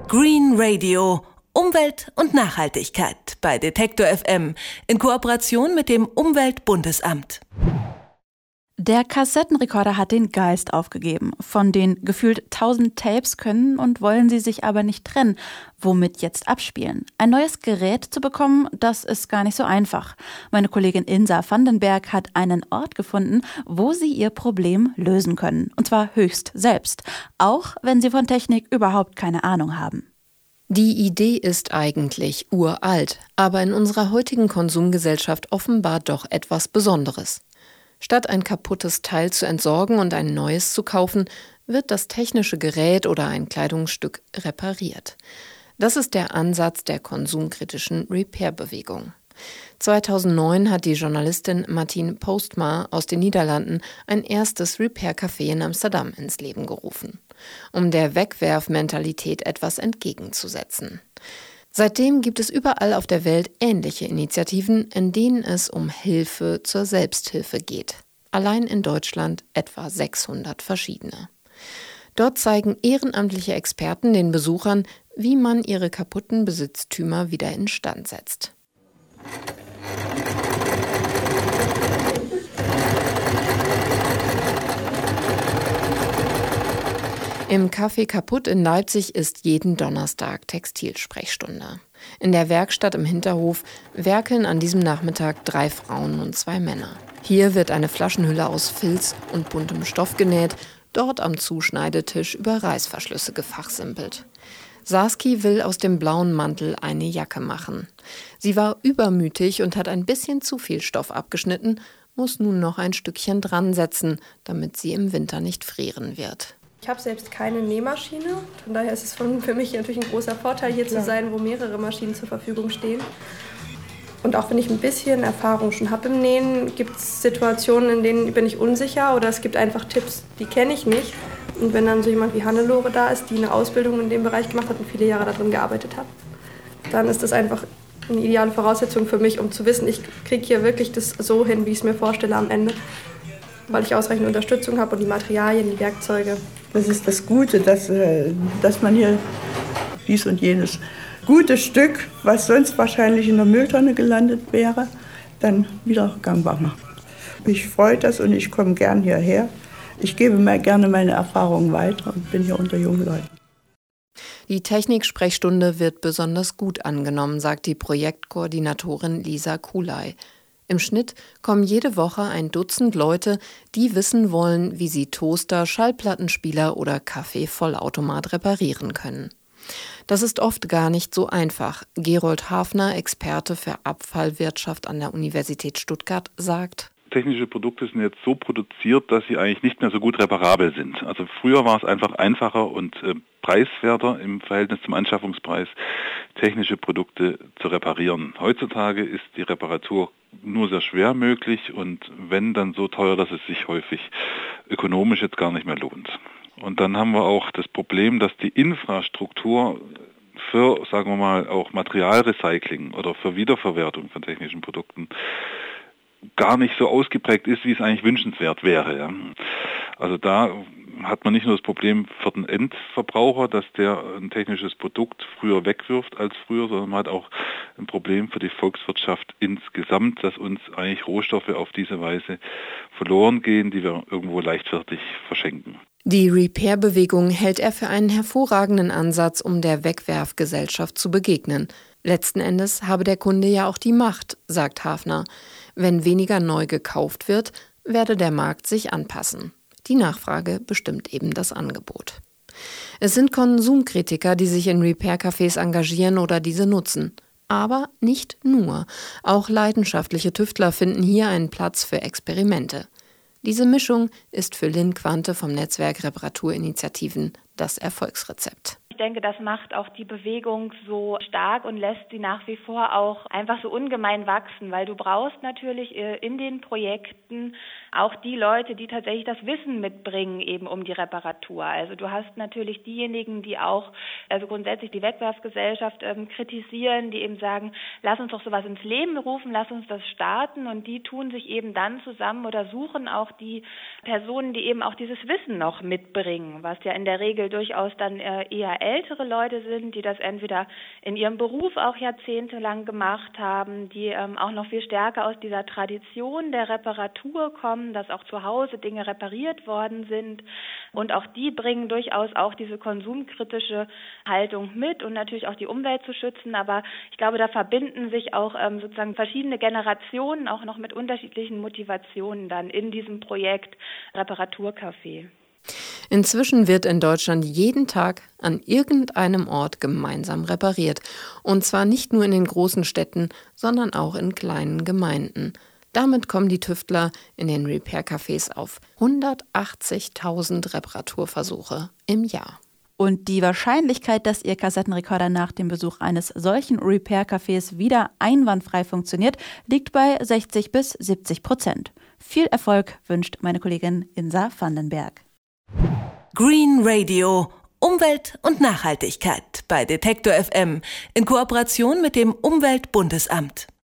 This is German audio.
Green Radio. Umwelt und Nachhaltigkeit bei Detektor FM in Kooperation mit dem Umweltbundesamt. Der Kassettenrekorder hat den Geist aufgegeben. Von den gefühlt 1000 Tapes können und wollen sie sich aber nicht trennen. Womit jetzt abspielen? Ein neues Gerät zu bekommen, das ist gar nicht so einfach. Meine Kollegin Insa Vandenberg hat einen Ort gefunden, wo sie ihr Problem lösen können. Und zwar höchst selbst. Auch wenn sie von Technik überhaupt keine Ahnung haben. Die Idee ist eigentlich uralt, aber in unserer heutigen Konsumgesellschaft offenbar doch etwas Besonderes. Statt ein kaputtes Teil zu entsorgen und ein neues zu kaufen, wird das technische Gerät oder ein Kleidungsstück repariert. Das ist der Ansatz der konsumkritischen Repair-Bewegung. 2009 hat die Journalistin Martine Postma aus den Niederlanden ein erstes Repair-Café in Amsterdam ins Leben gerufen, um der Wegwerfmentalität etwas entgegenzusetzen. Seitdem gibt es überall auf der Welt ähnliche Initiativen, in denen es um Hilfe zur Selbsthilfe geht. Allein in Deutschland etwa 600 verschiedene. Dort zeigen ehrenamtliche Experten den Besuchern, wie man ihre kaputten Besitztümer wieder instand setzt. Im Café Kaputt in Leipzig ist jeden Donnerstag Textilsprechstunde. In der Werkstatt im Hinterhof werkeln an diesem Nachmittag 3 Frauen und 2 Männer. Hier wird eine Flaschenhülle aus Filz und buntem Stoff genäht, dort am Zuschneidetisch über Reißverschlüsse gefachsimpelt. Saskia will aus dem blauen Mantel eine Jacke machen. Sie war übermütig und hat ein bisschen zu viel Stoff abgeschnitten, muss nun noch ein Stückchen dran setzen, damit sie im Winter nicht frieren wird. Ich habe selbst keine Nähmaschine, von daher ist es für mich natürlich ein großer Vorteil, hier zu sein, wo mehrere Maschinen zur Verfügung stehen. Und auch wenn ich ein bisschen Erfahrung schon habe im Nähen, gibt es Situationen, in denen bin ich unsicher oder es gibt einfach Tipps, die kenne ich nicht. Und wenn dann so jemand wie Hannelore da ist, die eine Ausbildung in dem Bereich gemacht hat und viele Jahre darin gearbeitet hat, dann ist das einfach eine ideale Voraussetzung für mich, um zu wissen, ich kriege hier wirklich das so hin, wie ich es mir vorstelle am Ende, weil ich ausreichend Unterstützung habe und die Materialien, die Werkzeuge. Das ist das Gute, dass man hier dies und jenes gute Stück, was sonst wahrscheinlich in der Mülltonne gelandet wäre, dann wieder gangbar macht. Mich freut das und ich komme gern hierher. Ich gebe mir gerne meine Erfahrungen weiter und bin hier unter jungen Leuten. Die Techniksprechstunde wird besonders gut angenommen, sagt die Projektkoordinatorin Lisa Kulay. Im Schnitt kommen jede Woche ein Dutzend Leute, die wissen wollen, wie sie Toaster, Schallplattenspieler oder Kaffeevollautomat reparieren können. Das ist oft gar nicht so einfach. Gerold Hafner, Experte für Abfallwirtschaft an der Universität Stuttgart, sagt: Technische Produkte sind jetzt so produziert, dass sie eigentlich nicht mehr so gut reparabel sind. Also früher war es einfach einfacher und preiswerter im Verhältnis zum Anschaffungspreis, technische Produkte zu reparieren. Heutzutage ist die Reparatur nur sehr schwer möglich und wenn, dann so teuer, dass es sich häufig ökonomisch jetzt gar nicht mehr lohnt. Und dann haben wir auch das Problem, dass die Infrastruktur für, sagen wir mal, auch Materialrecycling oder für Wiederverwertung von technischen Produkten gar nicht so ausgeprägt ist, wie es eigentlich wünschenswert wäre. Ja. Also da hat man nicht nur das Problem für den Endverbraucher, dass der ein technisches Produkt früher wegwirft als früher, sondern man hat auch ein Problem für die Volkswirtschaft insgesamt, dass uns eigentlich Rohstoffe auf diese Weise verloren gehen, die wir irgendwo leichtfertig verschenken. Die Repair-Bewegung hält er für einen hervorragenden Ansatz, um der Wegwerfgesellschaft zu begegnen. Letzten Endes habe der Kunde ja auch die Macht, sagt Hafner. Wenn weniger neu gekauft wird, werde der Markt sich anpassen. Die Nachfrage bestimmt eben das Angebot. Es sind Konsumkritiker, die sich in Repair-Cafés engagieren oder diese nutzen. Aber nicht nur. Auch leidenschaftliche Tüftler finden hier einen Platz für Experimente. Diese Mischung ist für Lynn Quante vom Netzwerk Reparaturinitiativen das Erfolgsrezept. Ich denke, das macht auch die Bewegung so stark und lässt sie nach wie vor auch einfach so ungemein wachsen, weil du brauchst natürlich in den Projekten auch die Leute, die tatsächlich das Wissen mitbringen eben um die Reparatur. Also du hast natürlich diejenigen, die auch also grundsätzlich die Wegwerfgesellschaft kritisieren, die eben sagen, lass uns doch sowas ins Leben rufen, lass uns das starten, und die tun sich eben dann zusammen oder suchen auch die Personen, die eben auch dieses Wissen noch mitbringen, was ja in der Regel durchaus dann eher ältere Leute sind, die das entweder in ihrem Beruf auch jahrzehntelang gemacht haben, die auch noch viel stärker aus dieser Tradition der Reparatur kommen, dass auch zu Hause Dinge repariert worden sind. Und auch die bringen durchaus auch diese konsumkritische Haltung mit und natürlich auch die Umwelt zu schützen. Aber ich glaube, da verbinden sich auch sozusagen verschiedene Generationen auch noch mit unterschiedlichen Motivationen dann in diesem Projekt Reparaturcafé. Inzwischen wird in Deutschland jeden Tag an irgendeinem Ort gemeinsam repariert. Und zwar nicht nur in den großen Städten, sondern auch in kleinen Gemeinden. Damit kommen die Tüftler in den Repair-Cafés auf 180.000 Reparaturversuche im Jahr. Und die Wahrscheinlichkeit, dass Ihr Kassettenrekorder nach dem Besuch eines solchen Repair-Cafés wieder einwandfrei funktioniert, liegt bei 60-70%. Viel Erfolg wünscht meine Kollegin Insa Vandenberg. Green Radio. Umwelt und Nachhaltigkeit bei Detektor FM in Kooperation mit dem Umweltbundesamt.